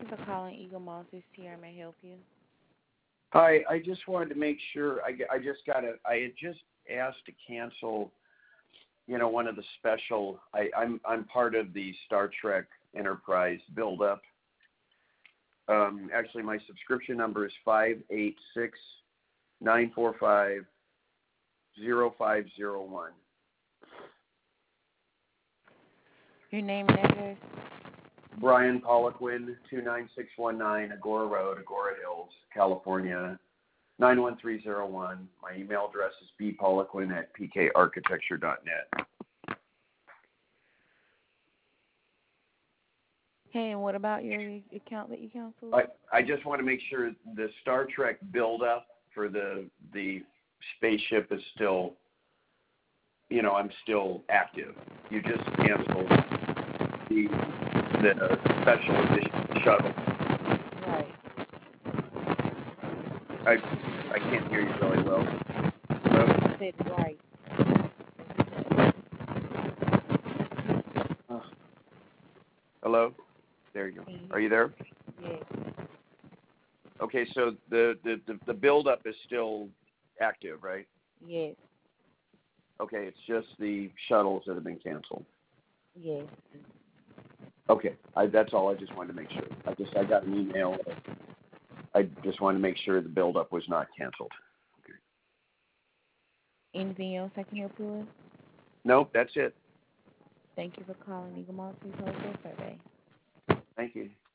For calling Eagle Monsters TR may I help you. Hi, I just wanted to make sure. I had just asked to cancel, one of the special. I'm part of the Star Trek Enterprise build-up. Actually, my subscription number is 586-945-0501. Your name and address? Brian Poliquin, 29619 Agora Road, Agora Hills, California, 91301. My email address is bpoliquin@pkarchitecture.net. Hey, and what about your account that you canceled? I just want to make sure the Star Trek build-up for the spaceship is still, I'm still active. You just canceled the special edition shuttle. Right. I can't hear you really well. Hello? I said right. Hello? There you go. Are you there? Yes. Okay, so the build-up is still active, right? Yes. Okay, it's just the shuttles that have been canceled. Yes. Okay, that's all. I just wanted to make sure. I got an email. I just wanted to make sure the build-up was not canceled. Okay. Anything else I can help you with? Nope, that's it. Thank you for calling Eagle Monsters Wholesale Survey. Thank you.